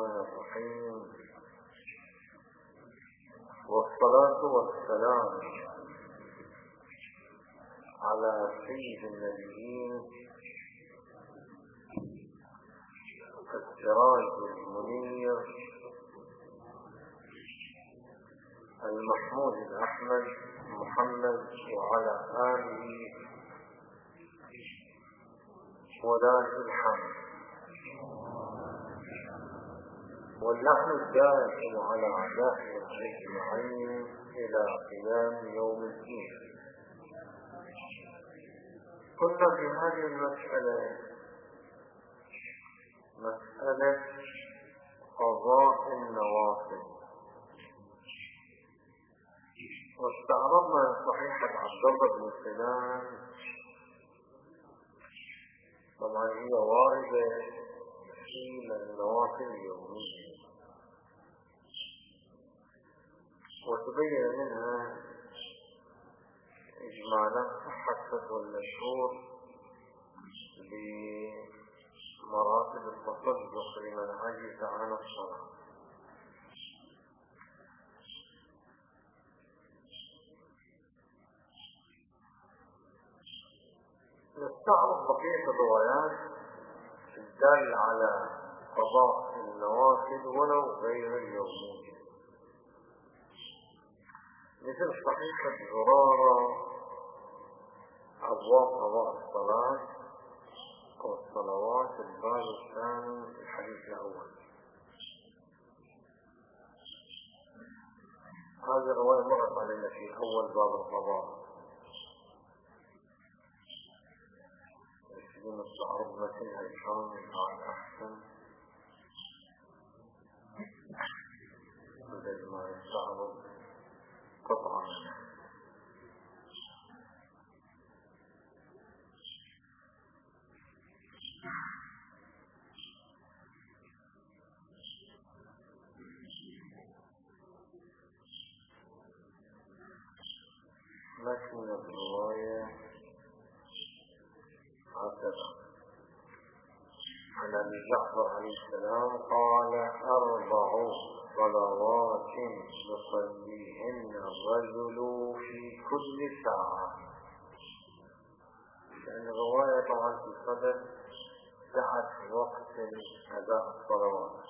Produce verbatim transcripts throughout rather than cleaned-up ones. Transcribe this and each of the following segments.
الرحمن الرحيم، والصلاة والسلام على سيد النبيين السراج المنير المحمود الأحمد محمد وعلى آله ولاة الحمد، واللحن الدائم على أعدائه أجمعين إلى قيام يوم الدين. كنا في هذه المسألة مسألة قضاء النوافل، واستعرضنا صحيحة عبد الله بن سلام. طبعا هي واردة في النوافل اليومية، وتبين منها إجمالا صحة فتوى المشهور بمراتب التصدق لمن عجز عن الصلاة. نستعرض بقية الروايات الدالة على قضاء النوافل ولو غير اليومية، مثل صحيحة زرارة أبواب قضاء الصلاة والصلوات الباب الثاني في الحديث الأول. هذه الرواية مرت علينا في أول باب القضاء، نستعرض مثلها الشام على أحسن بدل ما نستعرض قطعا. متن الرواية هكذا: عن أبي جعفر عليه السلام قال: أربع صلوات يصليهن الرجل في كل ساعة. لأن الرواية طبعا في صدر سعة وقت أداء الصلوات.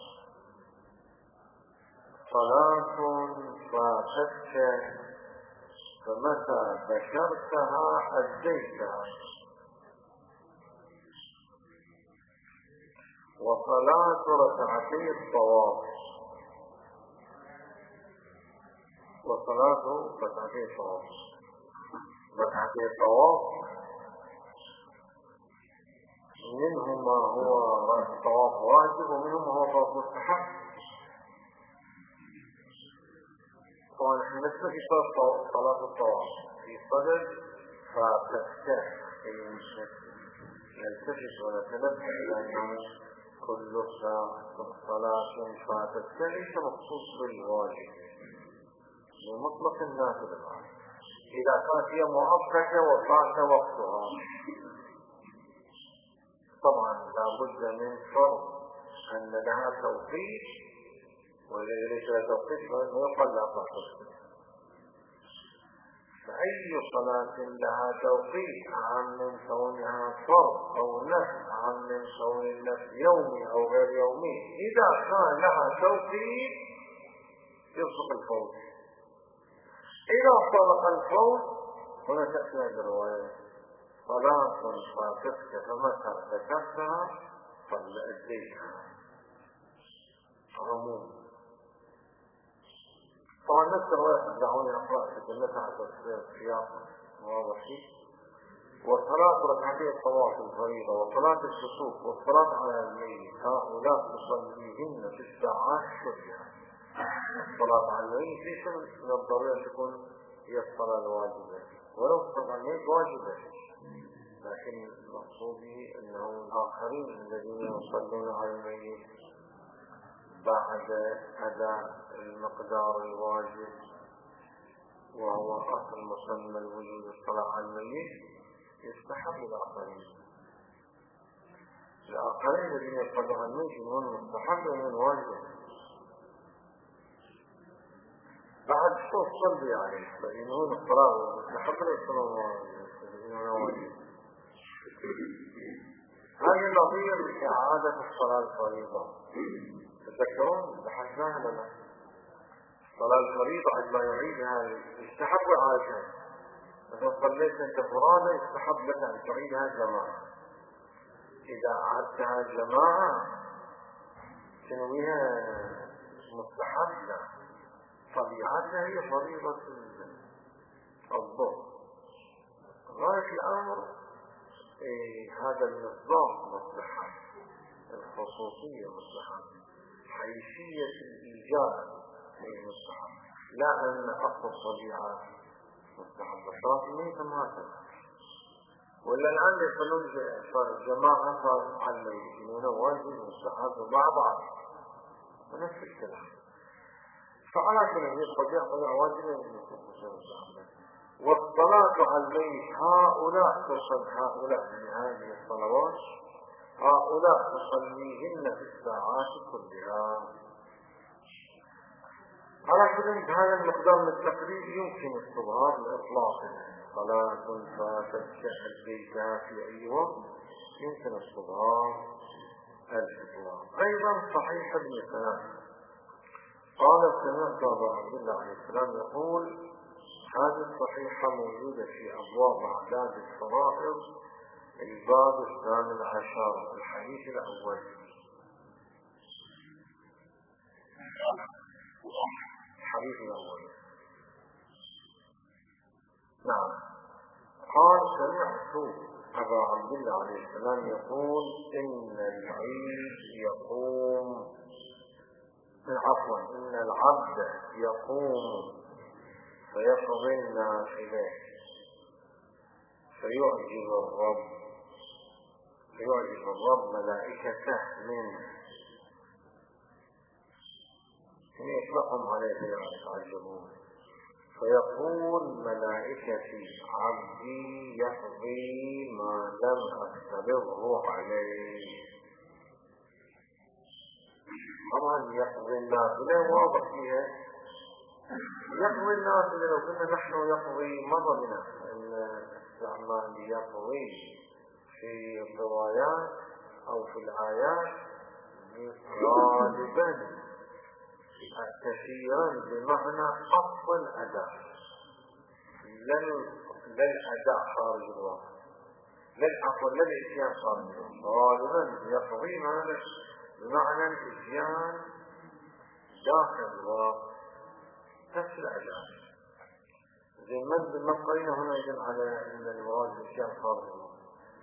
صلاة فاتتك فمتى ذكرتها أديتها، وصلاة ركعتي الطواف وصلاة ركعتي الطواف ركعتي الطواف منهم ما هو الطواف واجب ومنهم ما هو طواف مستحب. طبعا نحن نسمع في صلاة الطواف في صدر فتفتح يلتفت ونتنبه إلى أنه كل صلاة فاتت ليس مخصوص بالواجب، بمطلق النافل الآن إذا كانت هي مؤقتة وفات وقتها. طبعا لابد من فرض أن لها توقيت، وإذا ليس لها توقيت فإنه يقل لا تقصد. فأي صلاة لها توقيت عن من كونها فرض أو نفل عن من كون النفل يومي أو غير يومي، إذا كان لها توقيت يصدق الفوت. إذا صدق الفوت هنا تأتي هذه الرواية: صلاة فاتتك فمتى ذكرتها فلأديتها. عموم طبعا نفس الرواية تدعوني أقرأ تكلمتها على السياق واضح. وصلاة ركعتي الطواف الفريضة وصلاة الكسوف والصلاة على الميت هؤلاء تصليهن في الساعات كلها. الصلاة على الميت ليس من الضروري أن تكون هي الصلاة الواجبة، ولو الصلاة على الميت واجبة، لكن المقصود به أنه الآخرين الذين يصلون على الميت بعد أداء المقدار الواجب وهو أصل مسمى الوجود الصلاة على الميت يستحب الآخرين. الآخرين الآخرين الذين يقولون الميت من مستحب ومن واجب. بعد شو تصلي عليه فإنه الصلاة مستحب ويصلون واجب. هذه نظير إعادة الصلاة الفريضة. تذكرون بحثناها لنا الصلاة الفريضة عندما يعيدها يستحب إعادتها. إذا صليت أنت فرادى يستحب لك أن تعيدها جماعة. إذا أعدتها جماعة تنويها مستحب لا، طبيعتها هي فريضة الظهر. غاية الأمر إيه هذا المصداق مستحب، الخصوصية مستحب، حيثية الإيجاد هي مستحب، لا أن أصل الطبيعة مستحب. صلاة الميت هكذا. ولا الآن يصلون جماعة صار على الميت واجب مستحب مع بعض ونفس الكلام. فعلى كل هذه الطبيعة طبيعة واجبة. والصلاة على الميت هؤلاء تصل هؤلاء من هذه الصلوات هؤلاء تصليهن في الساعات كلها. على كل هذا المقدار من التقريب يمكن استظهار لإطلاقه. صلاة فاتت كالبيتا في أي وقت يمكن استظهار الإطلاق. أيضا صحيح ابن سلام قال سمعت أبا عبد الله عليه السلام يقول هذه الصحيحة موجودة في أبواب أعداد الفرائض الباب الثامن عشر الحديث الأول. الحديث الأول نعم. قال سمعت أبا عبد الله عليه السلام يقول إن العيد يقوم عفوا إن العبد يقوم فيقضي النافلة فيعجب الرب فيعجب الرب ملائكته منه يطلقهم عليه يعجبون فيقول ملائكتي عبدي يقضي ما لم أفترضه عليه. طبعا يقضي النافلة واضح فيها يقضي النافلة. لو كنا نحن يقضي مر بنا الاستعمال يقضي في الروايات أو في الآيات غالبا كثيرا بمعنى أفضل أداء للأداء خارج الوقت للأفضل للإتيان خارج الوقت. غالبا يقضي معنى بمعنى الإتيان داخل الوقت نفس الأداء. زي المد المقرين هنا يدل على أن المراد الإتيان خارج الوقت.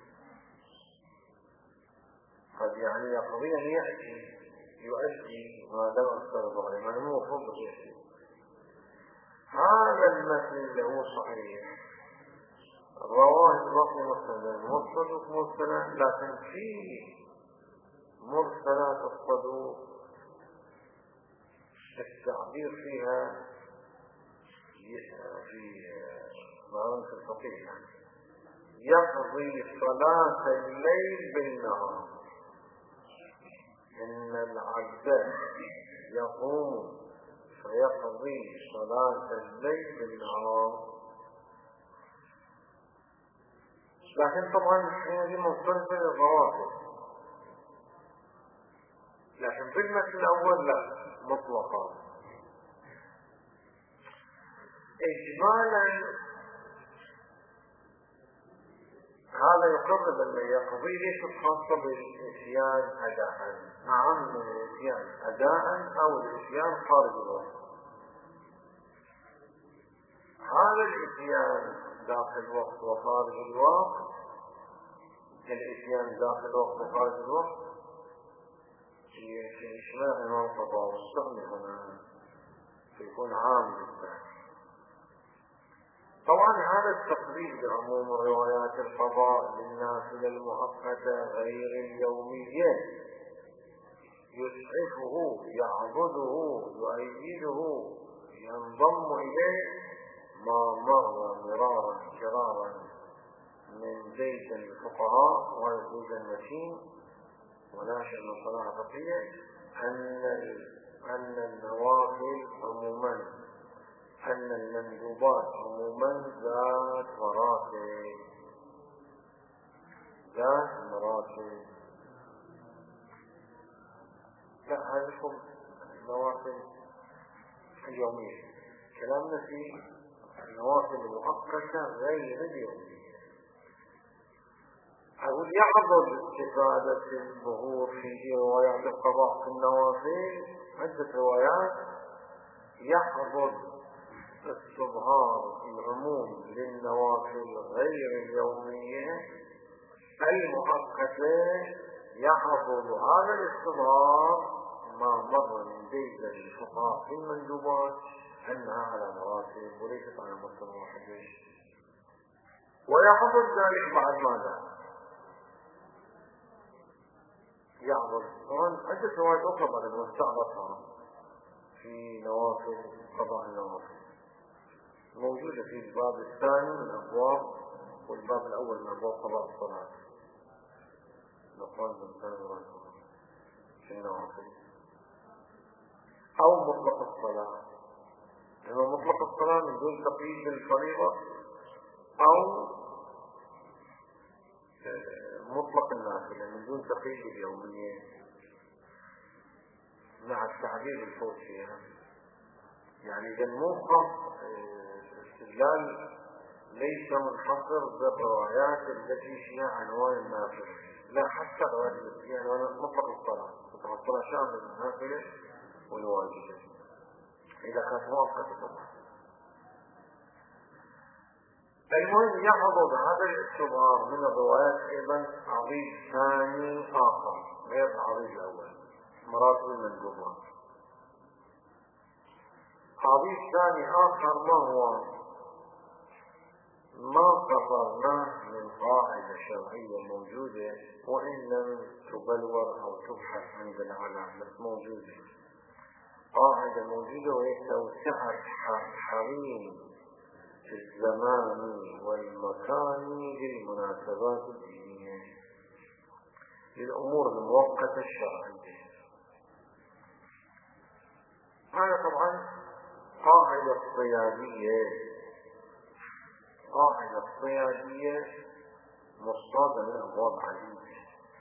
قد يعني يقضي أن يأتي يؤدي ما لم أفترض عليه ما هو فضل يأتي. هذا المثل اللي هو صحيح رواه البخاري مسلم والصدوق مرسلا، لكن فيه مرسلات الصدوق التعبير فيها في معرفة الفقيه يعني يقضي صلاة الليل بالنهار. إن العبد يقوم فيقضي صلاة الليل بالنهار. لكن طبعا هذه مختلفة للرواتب. لكن في المثل الأول لا مطلقا. إجمالا هذا يقرب أن يقضي ليست خاصة بالإتيان أداء أعم من الإتيان أداء أو الإتيان خارج الوقت. هذا الإتيان داخل الوقت وخارج الوقت الإتيان داخل الوقت وخارج الوقت في إشماع إمام القضاء والسغن هنا سيكون عام جدا. طبعا هذا التقريب بعموم الروايات القضاء للنافلة المؤقتة غير اليومية يسعفه يعبده يؤيده ينضم إليه ما مر مرارا كرارا من زيد الفقهاء وزيد المتين وناشئ من صلاح بقية أن أن النوافل عموما أن المندوبات عموما ذات مراتب ذات مراتب لا هذه النوافل اليومية. كلامنا في النوافل المؤقتة غير اليومية. أقول يحضر استفادة الظهور في روايات القضاء في النوافل عدة روايات يحضر استظهار العموم للنوافل غير اليومية المؤقتة. يحضر هذا الاستظهار ما مر من بين الفقهاء في المندوبات أنها على مراتب وليست على مرتبة واحدة. ويحضر ذلك بعد ماذا؟ يحضر طبعا عدة روايات أخرى بعد ما استعرضها في نوافل قضاء النوافل موجودة في الباب الثاني من الأبواب والباب الأول من أبواب قضاء الصلاة. نقول بالثاني في النوافل أو مطلق الصلاة، إما مطلق الصلاة من دون تقييد الفريضة أو مطلق النافلة من دون تقييد اليومية مع التعبير الفوت فيها. يعني إذا الموقف الاستدلال ليس منحصر بالروايات التي فيها عنوان النافلة، لا حتى الروايات التي فيها عنوان مطلق الصلاة. مطلق الصلاة شامل النافلة والواجبة إذا كانت مؤقتة طبعا. المهم يحضر هذا الاستظهار من الروايات أيضا عضيد ثاني آخر غير العضيد الأول مراتب المندوبات. عضيد ثاني آخر ما هو؟ ما قررناه من قاعدة شرعية موجودة وإن لم تبلور أو تبحث عند العلماء بس موجودة. قاعدة موجودة وهي توسعة حريم الزمان والمكان للمناسبات الدينية للأمور المؤقتة الشرعية. هذا طبعا قاعدة صيادية قاعدة صيادية مصادة من أبواب عديدة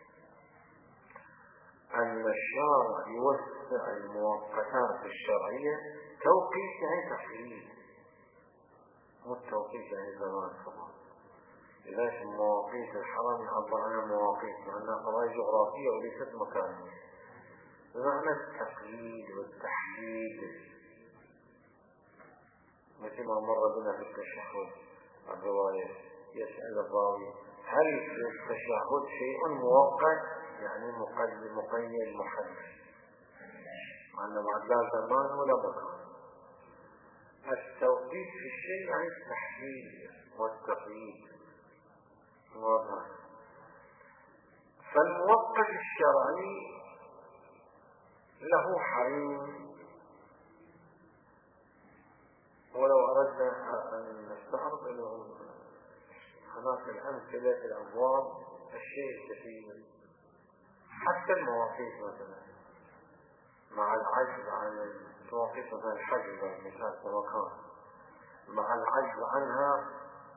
أن الشارع يوسع المؤقتات الشرعية. توقيت يعني تحديد مو التوقيت يعني زمان فقط. لذلك المواقيت الحرام يعبر عنها مواقيت لأنها قضايا جغرافية وليست مكانية بمعنى التقييد والتحديد. مثل ما مر بنا في التشهد الرواية يسأل الراوي هل في التشهد شيء مؤقت يعني مقيد مقيد محدد أن بعد لا زمان ولا مكان. التوقيت في الشيء يعني التحديد والتقييد واضح. فالموقت الشرعي له حريم. ولو أردنا أن نستعرض أنه هناك الأمثلة في الأبواب الشيء الكثير حتى المواقيت مثلا مع العجز عن مواقيت مثلا الحج مثال كمكان مع العجز عنها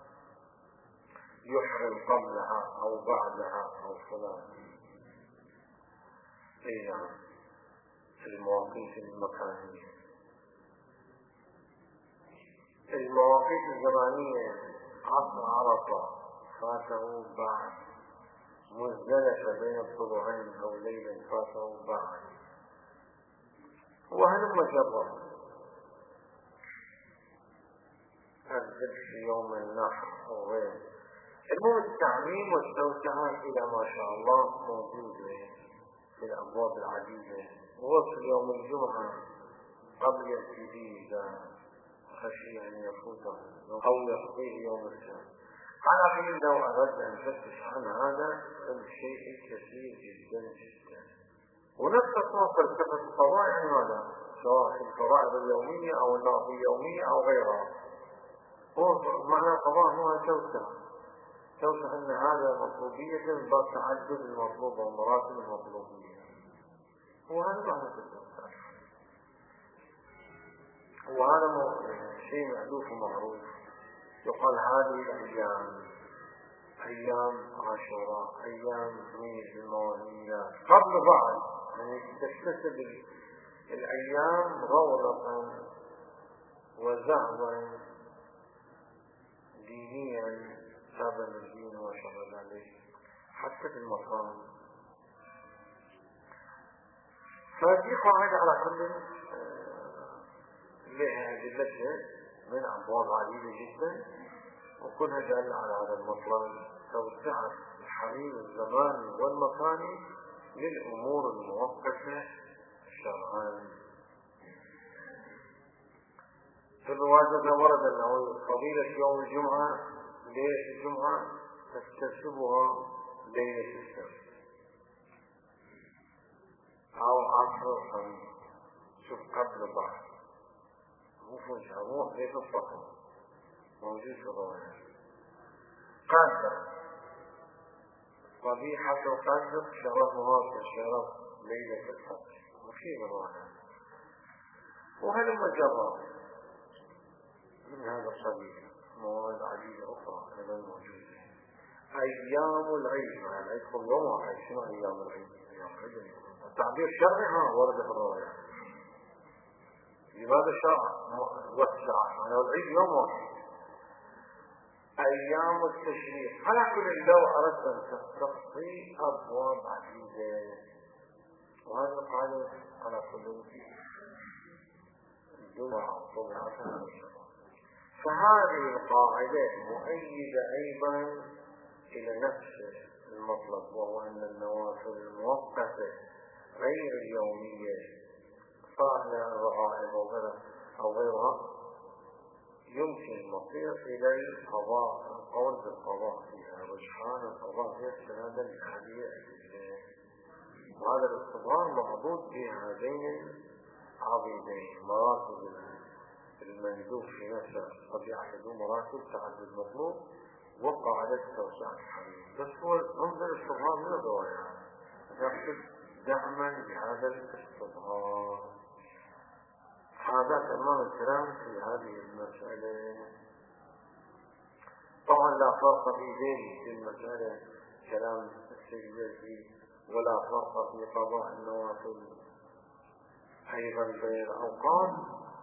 يحرم قبلها أو بعدها أو فلان. إيه نعم في المواقيت المكانية. المواقيت الزمانية عصر عرفة فاته بعد، مزدلفة بين الطلوعين أو ليلا فاته بعد، وهلم جرا الذبح في يوم النحر أو غيره. المهم التعميم والتوسعة إلى ما شاء الله موجودة في الأبواب العديدة. وفي يوم الجمعة قبل يبتدي إذا خشي أن يفوته أو يقضيه يوم السبت. على حين لو أردنا أن نفتش عن هذا الشيء كثير جدا جدا. ونفس أسماء فلسفة القضاء يعني ماذا؟ سواء في الفرائض اليومية أو النوافل اليومية أو غيرها. هو معنى القضاء هو توسع توصف أن هذا مطلوبية باب تعدد المطلوب ومراتب المطلوبية، وهذا معنى الإنسان، وهذا شيء مألوف ومعروف. يقال هذه الأيام أيام عاشوراء، أيام تميز المواليات قبل بعض، يعني تكتسب الأيام رونقا وزعما دينيا تابعا للدين وشغل عليه حتى في المقام. فهذه قاعدة على كل لها أدلتها من أبواب عديدة جدا، وكلها دالة على هذا المطلب، توسعة الحريم الزماني والمكاني للأمور الموقفة شرعا. في الرواية ورد أنه فضيلة يوم الجمعة ليلة الجمعة تكتسبها ليلة السبت أو عصر الخميس، شوف قبل بعض، مو فجأة، مو ليس الفقر موجود في الرواية. قدر قبيحة قدر شرفها كشرف ليلة الفجر، وفي الرواية. وهذا مجرد من هذا القبيل مواد عديدة أخرى أيضا موجودة. أيام العيد، مع العيد كل يوم واحد، شنو أيام العيد؟ أيام العيد التعبير الشرعي ها ورد في الرواية. لماذا الشرع وسع؟ معناه العيد يوم واحد. أيام التشريق على كل، لو أردت أن تستقصي أبواب عديدة، وهذا القاعدة على كل الجمعة طبعا. فهذه القاعدة مؤيدة أيضا إلى نفس المطلب، وهو أن النوافل المؤقتة غير اليومية صالحة الرغائب أو غيرها يمكن المصير إلى القضاء، القول بالقضاء فيها، رجحان القضاء فيها استنادا لهذه الأدلة. وهذا الاستظهار معبود بهذين العضيدين، مراتب المندوب في نفسه طبيعة ذو مراتب تعدد مطلوب وقاعدة توسعة الحريم. بس هو انظر الاستظهار من الروايات يقصد دعما لهذا الاستظهار. هذا تمام الكلام في هذه المسألة. طبعا لا فرق في ذلك في المسألة كلام السيدي، ولا فرق في قضاء النوافل أيضا بين الأوقات،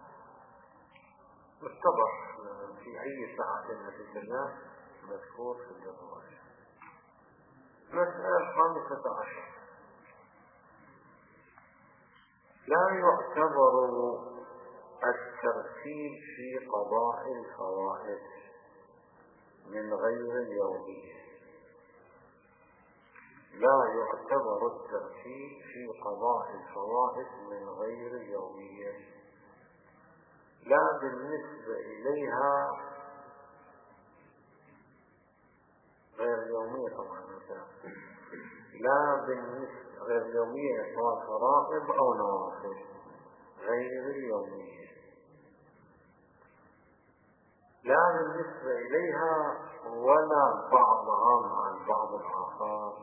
متضح في أي ساعة في الناس مذكور في الرواية. مسألة الخامسة عشر، لا يعتبر الترتيب في قضاء الفوائد من غير اليومية. لا يعتبر الترتيب في قضاء الفوائد من غير اليومية، لا بالنسبة إليها غير اليومية طبعا مثلا، لا بالنسبة غير اليومية سواء فرائض أو نوافل غير اليومية، لا بالنسبة إليها ولا بعضها مع البعض الآخر.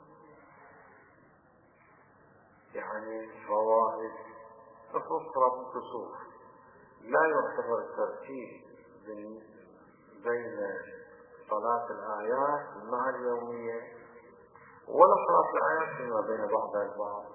يعني فوائد تخص صلاة الكسوف لا يعتبر الترتيب بين صلاة الآيات مع اليومية، ولا صلاة الآيات فيما بين بعضها البعض،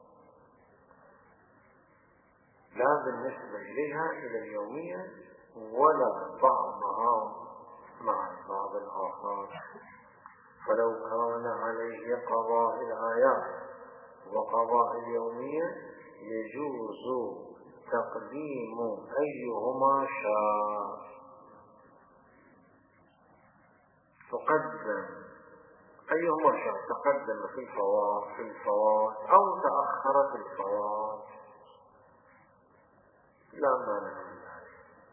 لا بالنسبة إليها إلى اليومية ولا بعضها مع البعض الآخر. فلو كان عليه قضاء الآيات وقضاء اليومية يجوز تقديم أيهما شاء، تقدم أيهما شاء، تقدم في الفوات في الفوات أو تأخر في الفوات، لا مانع من ذلك.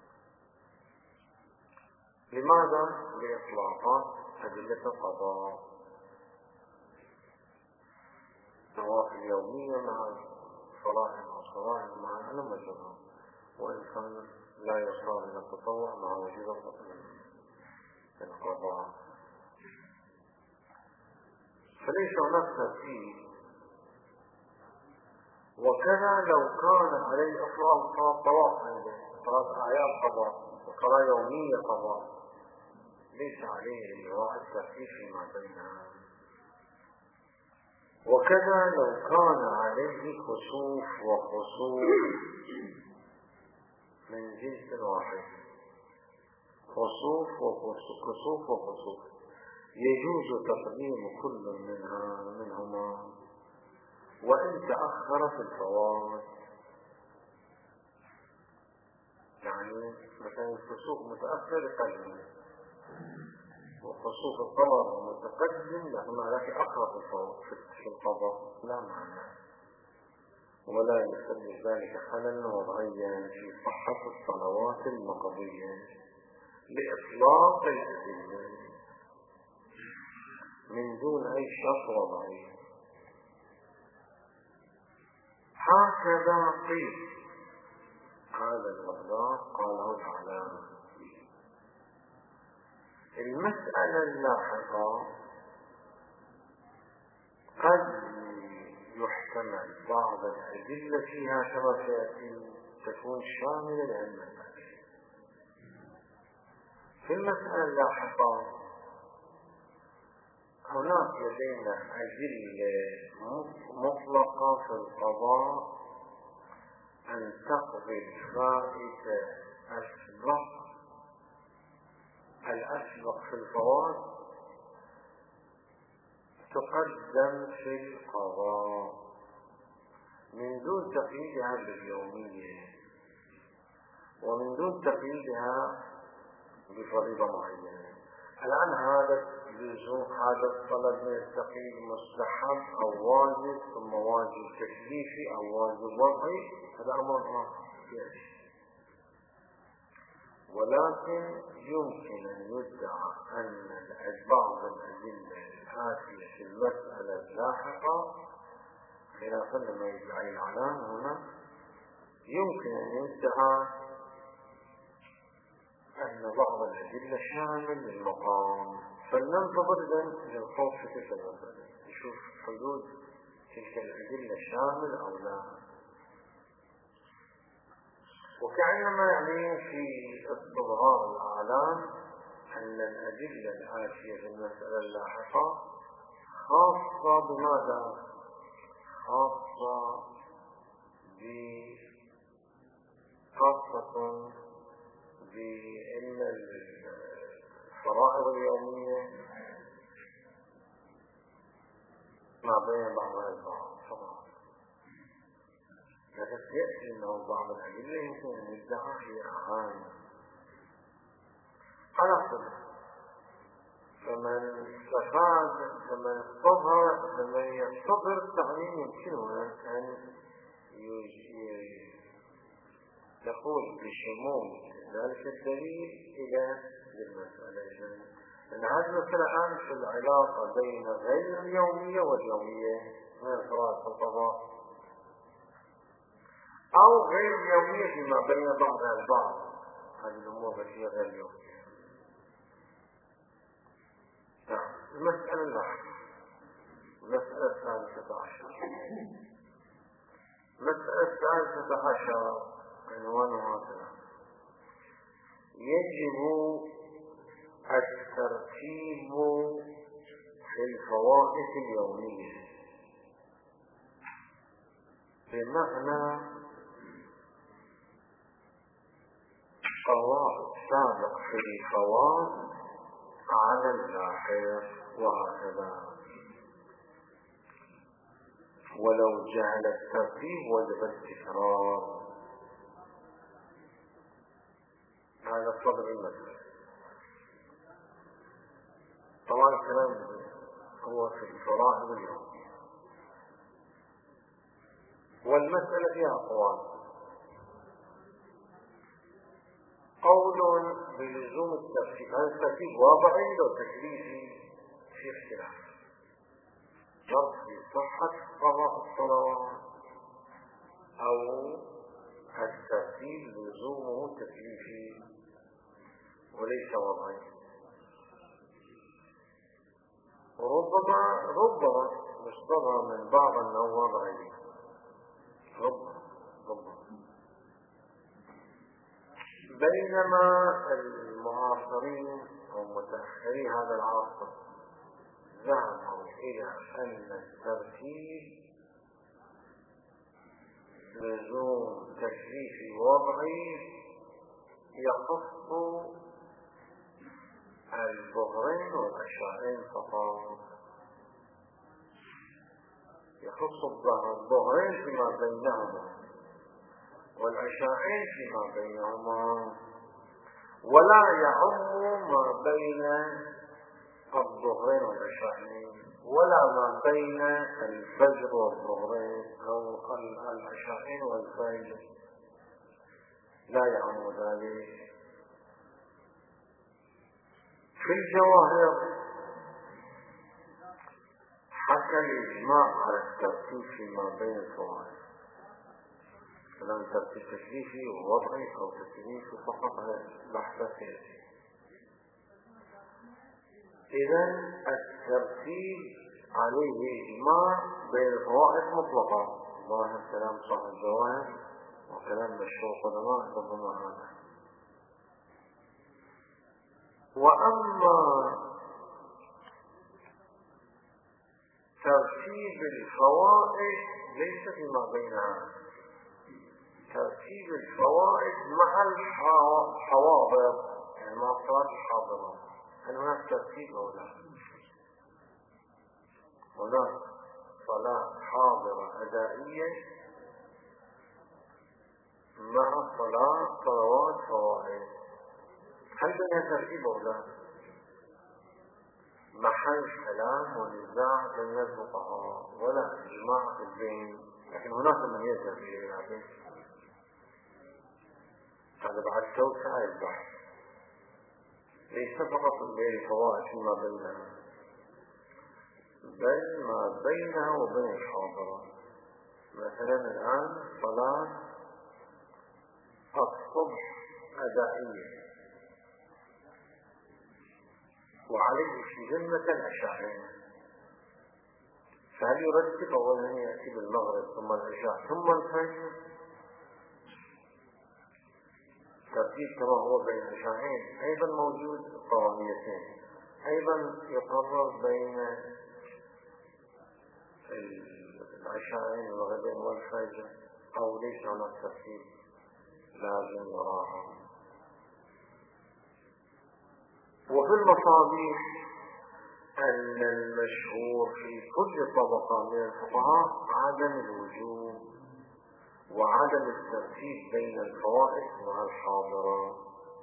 لماذا؟ لإطلاق أدلة القضاء، نوافل يومية مع فرائض وصلاه مع العلم والجماعة، وإن كان لا يصار إلى التطوع مع وجود القضاء. فليس هناك ترتيب. وكذا لو كان عليه أفراد صلاة طواف عنده صلاة أعياد قضاء وصلاة يومية قضاء ليس عليه إجراء الترتيب فيما بينها. وكذا لو كان عليه خسوف وخسوف من جنس واحد، خسوف وخسوف وخسوف يجوز تقديم كل منها منهما وإن تأخر في الفوات. يعني مثلا الخسوف متأخر قليلا وخسوف القمر متقدم لهما لكن أقرب في القضاء لا معنى، ولا يسبب ذلك خللا وضعيا في صحة الصلوات المقضية لإطلاق الأدلة من دون أي شرط وضعي. هكذا قيل. هذا المقدار قاله العلامة. المسألة اللاحقة قد يحتمل بعض الأدلة فيها كما سيأتي تكون شاملة للمسألة. في المسألة اللاحقة هناك لدينا أدلة مطلقة في القضاء أن تقضي الفائتة أسبق الأسبق في الفوات تقدم في القضاء من دون تقييدها باليومية ومن دون تقييدها بفريضة معينة. الآن هذا اللزوم هذا الطلب من التقييد مستحب أو واجب ثم واجب تكليفي أو واجب وضعي، هذا أمر آخر. ولكن يمكن أن يدعى أن بعض الأدلة الآتية في المسألة اللاحقة خلافا لما يدعي العلام هنا، يمكن أن يدعى أن بعض الأدلة شامل للمقام. فلننتظر للخوف في تلك المسألة نشوف حدود تلك الأدلة شامل أو لا. وكأنما يعني في استظهار الأعلام أن الأدلة الآتية في المسألة اللاحقة خاصة بماذا؟ خاصة خاصة بأن الفرائض اليومية ما بين بعضها البعض فقط. لكن يأتي أنه بعض الأدلة يمكن أن يدعى هي أعان. على كل فمن استفاد فمن استظهر فمن يستظهر التعليم يمكنه أن يقول بشمول ذلك الدليل إلى المسألة. لأن هذه المسألة الآن في العلاقة بين غير اليومية واليومية من الفرائض في القضاء أو غير اليومية فيما بين بعضها البعض. هذه الأمور التي هي غير اليومية. نعم. المسألة الأخرى المسألة الثالثة عشر المسألة الثالثة عشر عنوانها هكذا: يجب الترتيب في الفوائد اليومية، بمعنى قضاء السابق في الفوائد على اللاحق وهكذا. ولو جعل الترتيب وجب التكرار. هذا صدر المسألة. طبعا الكلام هو في الفرائض اليومية. والمسألة فيها أقوال. قول بلزوم الترتيب، هذا الترتيب واضعي لو تكليفي في اختلاف. شرط في صحة قضاء الصلوات أو الترتيب لزومه تكليفي وليس وضعي. وربما ربما يصدرها من بعض أنه وضعي ربما ربما بينما المعاصرين أو متأخري هذا العصر ذهبوا إلى أن الترتيب لزوم تكليفي وضعي يخص الظهرين والعشاءين فقط، يخص الظهرين فيما بينهما والعشاءين فيما بينهما، ولا يعم ما بين الظهرين والعشاءين ولا ما بين الفجر والظهرين أو العشاءين والفجر، لا يعم ذلك. في الجواهر حكى الإجماع على الترتيب فيما بين الفوائد، كلام ترتيب تكليفي ووضعي أو تكليفي فقط على بحثة. إذن الترتيب عليه إجماع بين الفوائد مطلقا، ظاهر كلام صاحب الجواهر وكلام مشهور قدماء ربما هذا. وأما ترتيب الفوائد ليس فيما بينها، ترتيب الفوائد مع الحواضر، يعني مع الصلاة الحاضرة. هل هناك ترتيب أو لا؟ هناك صلاة حاضرة أدائية مع صلاة صلوات فوائد، هل بينها ترتيب أو لا؟ محل كلام ونزاع بين الفقهاء ولا إجماع في البين، لكن هناك من يذهب إلى ذلك. هذا بعد توسع البحث، ليس فقط بين الفوائد فيما بينها بل ما بينها وبين الحاضرة. مثلا الآن صلاة الصبح أدائية وعليه في ذمة العشاءين، فهل يرتب أولا يأتي بالمغرب ثم العشاء ثم الفجر؟ ترتيب كما هو بين العشاءين أيضا موجود قوانيتين، أيضا يقرر بين العشاءين المغربين والفجر، أو ليس هناك ترتيب لازم يراعى. وفي المصابيح أن المشهور في كل طبقة من الفقهاء عدم الوجوب وعدم الترتيب بين الفوائد مع الحاضرة.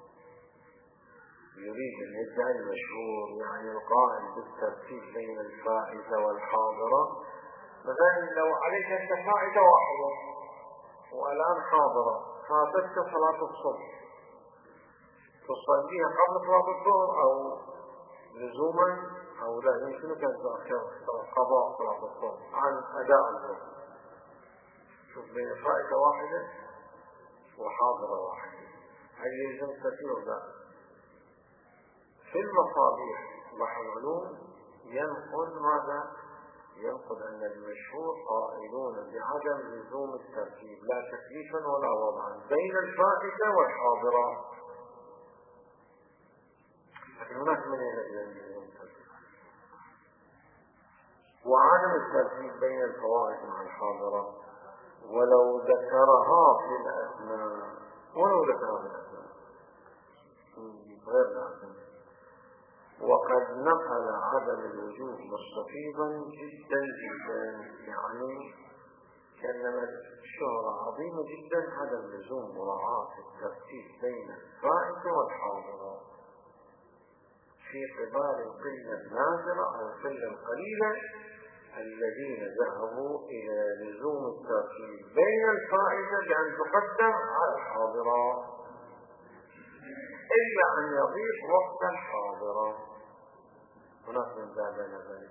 يريد أن يدعي المشهور يعني القائل بالترتيب بين الفائدة والحاضرة، مثلا لو عليك أنت فائدة واحدة والآن حاضرة، فاتتك صلاة الصبح، تصليها قبل صلاة الظهر أو لزوما أو لا، يمكنك أن تأخر قضاء صلاة الظهر عن أداء الظهر. شوف بين فائدة واحدة وحاضرة واحدة، هل يلزم ترتيب لا؟ في المصابيح بحر العلوم ينقل ماذا؟ ينقل أن المشهور قائلون بعدم لزوم الترتيب لا تكليفا ولا وضعا بين الفائدة والحاضرة، لكن هناك من يلزم الترتيب. وعدم الترتيب بين الفوائد مع الحاضرة ولو ذكرها في الأثناء، ولو ذكرها في الأثناء غير لازم. وقد نقل عدم الوجوب مستفيضا جدا جدا، يعني كانما شهرة عظيمة جدا عدم لزوم مراعاة الترتيب بين الفائدة والحاضرة في قبال القلة النادرة أو القلة القليلة الذين ذهبوا إلى لزوم الترتيب بين الفائدة بأن تقدم على الحاضرة إلا أن يضيف وقت الحاضرة. هناك من بين ذلك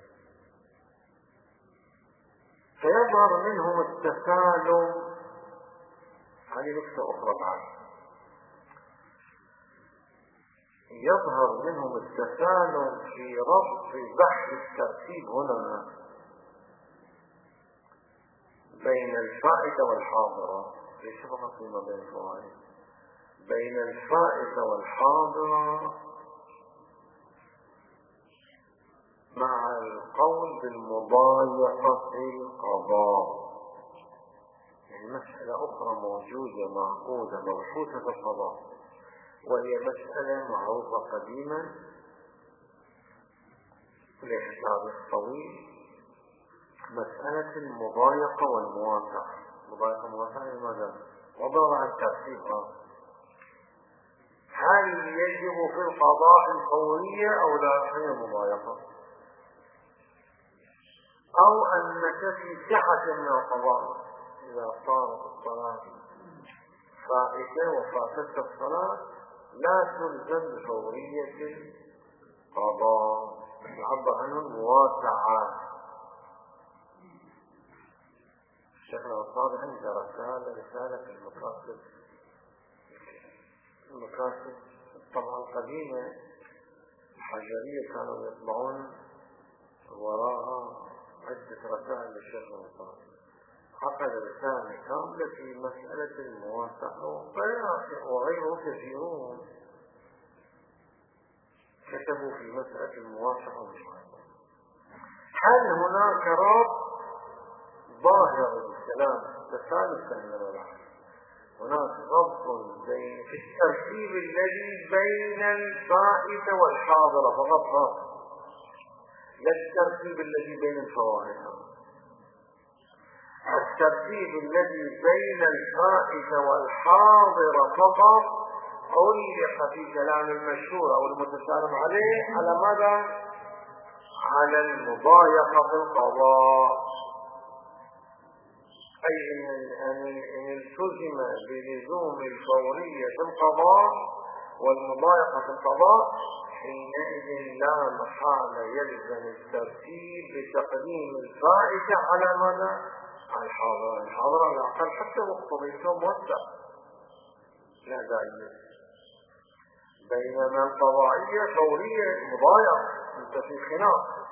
فيظهر منهم التسالم. هذه نقطة أخرى بعد، يظهر منهم التسالم في ربط بحث الترتيب هنا بين الفائتة والحاضرة، ليس فقط فيما بين الفوائد، بين الفائتة والحاضرة مع القول بالمضايقة في القضاء. يعني مسألة أخرى موجودة معقودة مبحوثة في القضاء، وهي مسألة معروفة قديما لإحساب الطويل، مسألة المضايقة والمواسعة. مضايقة والمواسعة لماذا؟ وضع عن ترتيبها. هل يجب في القضاء الفورية أو لا هي مضايقة، أو أنك في صحة من القضاء إذا صارت الصلاة فائتة وفاتت الصلاة لا تلزم بفورية القضاء، يعبر عنه المواسعة. الشيخ الأنصاري عنده رسالة رسالة في المكاتب المكاتب الطبعة القديمة الحجرية كانوا يطبعون وراءها عدة رسائل للشيخ الأنصاري، عقد رسالة كاملة في مسألة المواسعة، وغيره كثيرون كتبوا في مسألة المواسعة والمواسعة. هل هناك ربط ظاهر بالكلام تسالسا من البحث؟ هناك ربط بين في الترتيب الذي بين الفائتة والحاضرة فقط، لا الترتيب الذي بين الفوائد. الترتيب الذي بين الفائتة والحاضرة فقط علق في كلام المشهور أو المتسارع عليه على ماذا؟ على المضايقة في القضاء، أي أن التزم بلزوم الفورية في القضاء والمضايقة في القضاء، حينئذ لا محالة يلزم الترتيب بتقديم الفائتة على ماذا؟ على الحاضرة. الحاضرة على الأقل حتى مقتضيته موسع لا داعي، بينما القضائية فورية مضايقة، أنت في خلاف.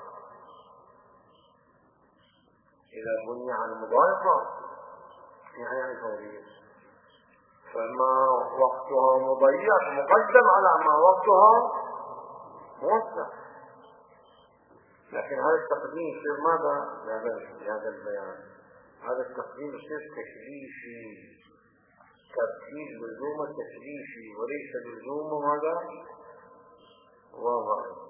إذا بني على المضايقة يعني الفورية، فما وقتها مضيق مقدم على ما وقتها موسع، لكن هذا التقديم يصير ماذا؟ بهذا البيان، هذا التقديم يصير تكليفي، ترتيب لزوم التكليفي وليس لزوم ماذا؟ وضعي.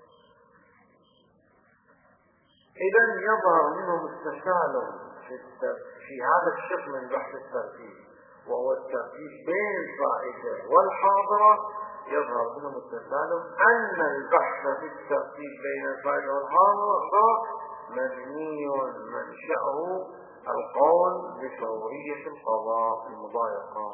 إذن يظهر منهم التسالم في, في هذا الشق من بحث الترتيب، وهو الترتيب بين الفائتة والحاضرة. يظهر منهم التسالم أن البحث في الترتيب بين الفائتة والحاضرة مبني منشأه القول بفورية القضاء المضايقة،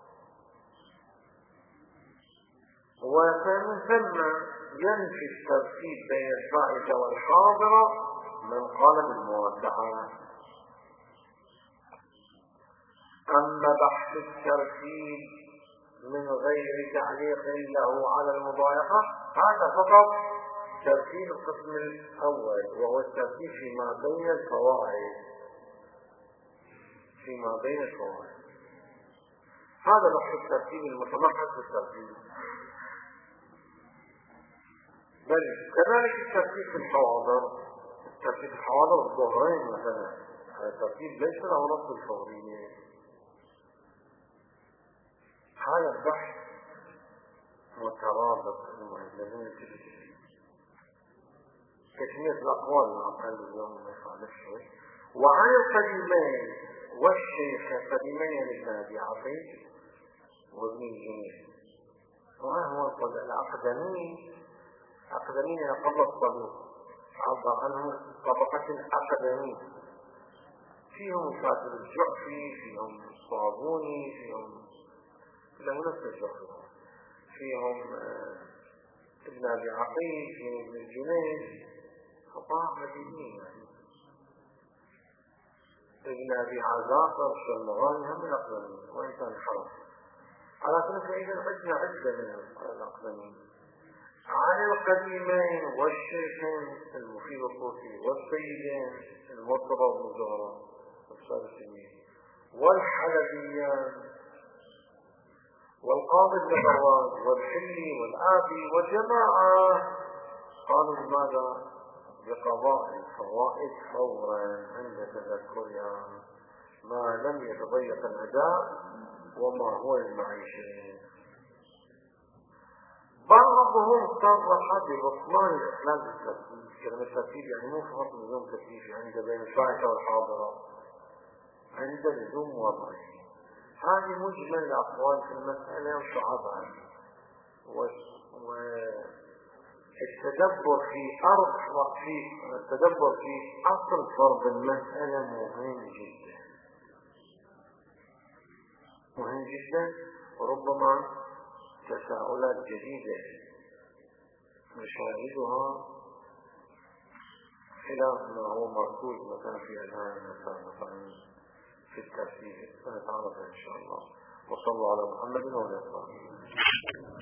ومن ثم ينفي الترتيب بين الفائتة والحاضرة من قال بالمواسعة. أما بحث الترتيب من غير تعليق له على المضايقة هذا فقط ترتيب القسم الأول، وهو الترتيب فيما بين الفوائد فيما بين الفوائد هذا بحث الترتيب المتمحض في الترتيب. بل كذلك الترتيب في الحواضر، الترتيب في الحواضر الظهرين مثلا، هذا الترتيب ليس له نص الفورية. هذا البحث مترابط لازم ينتبه كثير الأقوال الأقل اليوم ما يخالف شيء. وعن القديمين والشيخ القديمين لابن أبي عقيل وابن الجنين. وما هو الأقدمين؟ أقدمين قبل الصدوق، عبر عنه طبقة الأقدمين، فيهم فاتر الجعفي، فيهم الصابوني، فيهم له نفس الجعفي، فيهم ابن أبي عقيل، فيهم ابن الجنين، خطاء مدينين يعني. ابن أبي عزاقر الشلمغاني هم الأقدمين وإن كان حرف. على كل شيء عندنا عدة من الأقدمين. عن القديمين والشيخين المفيد الطوسي والسيدين المرتضى بن زهرة والثالث الحلبيان والقاضي النبراج والحلي والآبي وجماعة قالوا لماذا؟ بقضاء الفوائد فورا عند تذكرها ما لم يتضيق الأداء وما هو المعيشة. بعضهم صرح ببطلان الإخلال بالترتيب. كلمة الترتيب يعني مو فقط لزوم تكليفي عند بين الفائتة والحاضرة، عند لزوم وضعه. هذه مجمل الأقوال في المسألة وشعبها، والتدبر في أرض وفي التدبر في أصل فرض المسألة مهم جدا مهم جدا وربما تساؤلات جديدة نشاهدها خلاف ما هو مركوز مثلا في أذهان مثلا في الترتيب. سنتعرف إن شاء الله. وصلوا على محمد وعلى آله.